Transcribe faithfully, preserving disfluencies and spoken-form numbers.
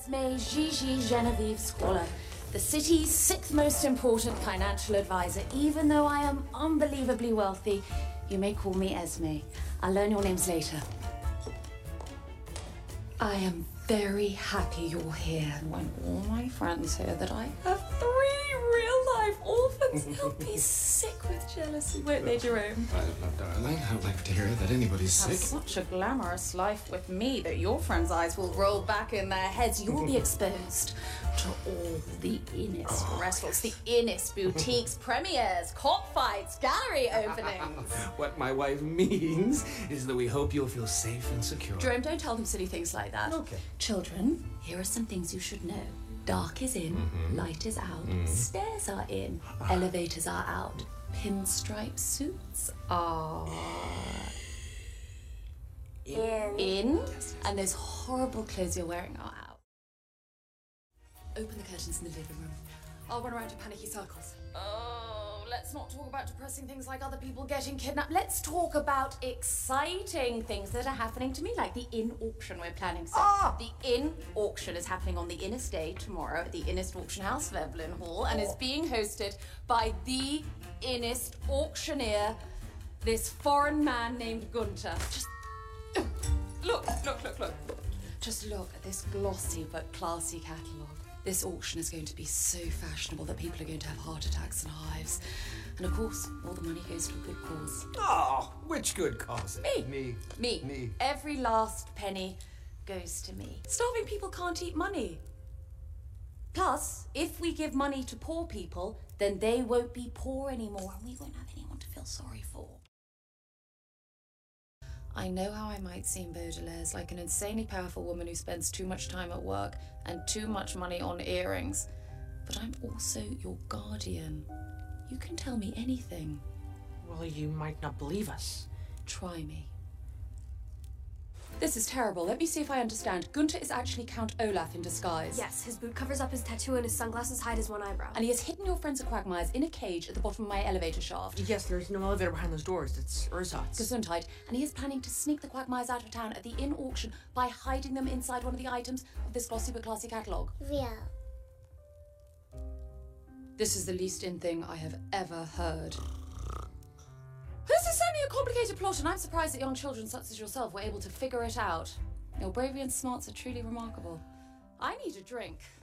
Esme Gigi Genevieve Squalor, the city's sixth most important financial advisor. Even though I am unbelievably wealthy, you may call me Esme. I'll learn your names later. I am very happy you're here. And when all my friends hear that I have three real-life orphans, they'll be sick with jealousy, won't they, Jerome? I don't know, darling. I don't like to hear that anybody's Have sick. such a glamorous life with me that your friends' eyes will roll back in their heads. You'll be exposed to all the Innis Oh, restaurants, yes. the Innis boutiques, premieres, cockfights, gallery openings. What my wife means is that we hope you'll feel safe and secure. Jerome, don't tell them silly things like that. Okay. Children, here are some things you should know. Dark is in, Mm-hmm. light is out, stairs are in, elevators are out, pinstripe suits are In. in, and those horrible clothes you're wearing are out. Open the curtains in the living room. I'll run around in panicky circles. Oh, let's not talk about depressing things like other people getting kidnapped. Let's talk about exciting things that are happening to me, like the Inn auction we're planning. So Ah! the Inn auction is happening on the Innis Day tomorrow at the Innis Auction House of Evelyn Hall and is being hosted by the Innis auctioneer, this foreign man named Gunter. Just look, look, look, look. Just look at this glossy but classy catalogue. This auction is going to be so fashionable that people are going to have heart attacks and hives. And of course, all the money goes to a good cause. Oh, which good cause? Me. Me. Me. Me. Every last penny goes to me. Starving people can't eat money. Plus, if we give money to poor people, then they won't be poor anymore and we won't have anyone to feel sorry for. I know how I might seem Baudelaire's, like an insanely powerful woman who spends too much time at work and too much money on earrings. But I'm also your guardian. You can tell me anything. Well, you might not believe us. Try me. This is terrible. Let me see if I understand. Gunter is actually Count Olaf in disguise. Yes, his boot covers up his tattoo and his sunglasses hide his one eyebrow. And he has hidden your friends at Quagmire's in a cage at the bottom of my elevator shaft. Yes, there's no elevator behind those doors. It's Ursat's. Gesundheit. And he is planning to sneak the Quagmires out of town at the Inn auction by hiding them inside one of the items of this glossy but classy catalogue. Yeah. This is the least in thing I have ever heard. This is certainly a complicated plot, and I'm surprised that young children such as yourself were able to figure it out. Your bravery and smarts are truly remarkable. I need a drink.